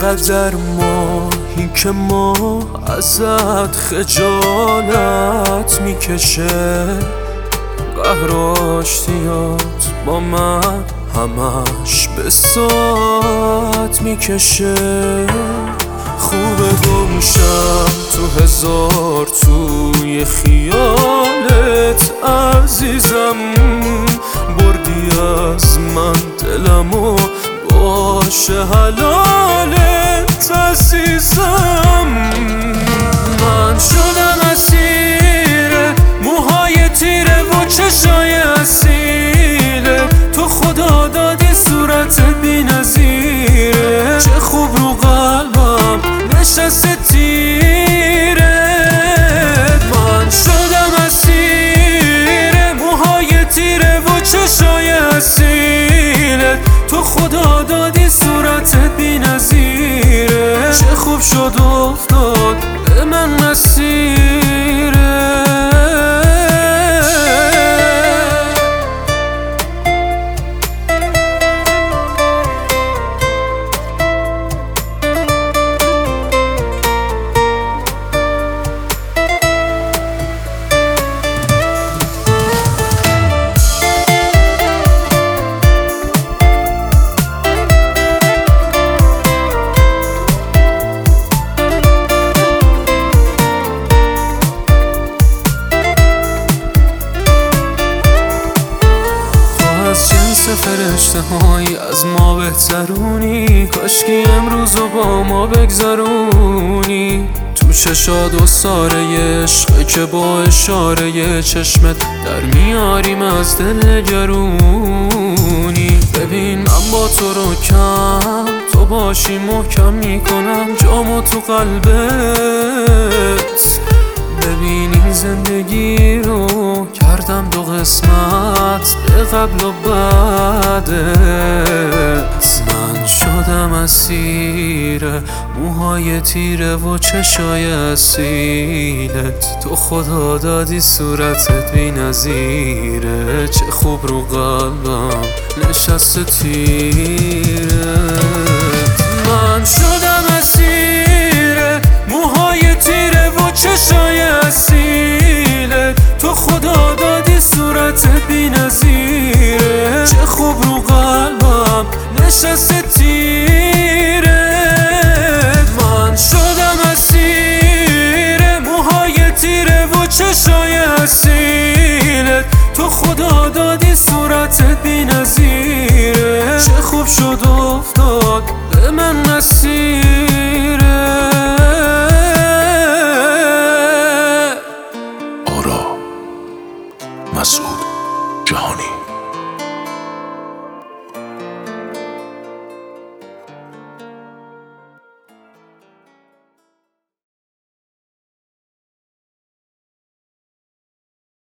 چقدر ماهی که ما ازت خجالت میکشه، قهر و آشتیات با من همش به ساعت میکشه. خوبه گمشم تو هزار توی خیالت عزیزم، بردی از من دلمو باشه حلالت عزیزم. من شدم اسیر موهای تیره و چشای اصیله، تو خدا دادی صورت بی نظیره، چه خوب رو قلبم نشسته تیره. من شدم اسیر موهای تیره و چشای اصیله، تو خدا دادی صورتت بی نظیره، چه خوب شد افتاد به من نصیره. فرشته هایی از ما بهترونی، کاشکی امروز رو با ما بگذرونی. تو چشاد و ساره عشقه که با اشاره چشمت در میاریم از دل گرونی. ببین من با تو رو کم تو باشی محکم میکنم جامو تو قلبت. ببین این زندگی رو کردم دو قسمت، به قبل و بعدت. من شدم اسیر موهای تیره و چشای اصیلت، تو خدا دادی صورتت بی نظیره، چه خوب رو قلبم نشسته تیره. من شدم اسیر موهای تیره و چشای اصیله، تو خدا دادی صورتت بی نظیره، چه خوب رو قلبم نشسته تیره. من شدم اسیر موهای تیره و چشای اصیله، تو خدا دادی صورتت بی نظیره، چه خوب شد افتاد به من نصیره. مسعود جهانی.